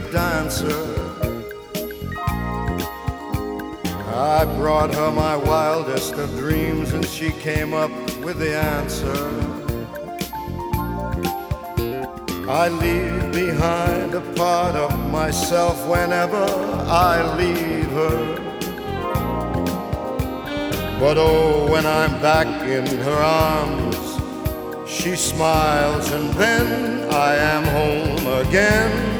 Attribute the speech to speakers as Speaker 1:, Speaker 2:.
Speaker 1: dancer. I brought her my wildest of dreams, and she came up with the answer. I leave behind a part of myself whenever I leave her. But oh, when I'm back in her arms, she smiles, and then I am home again.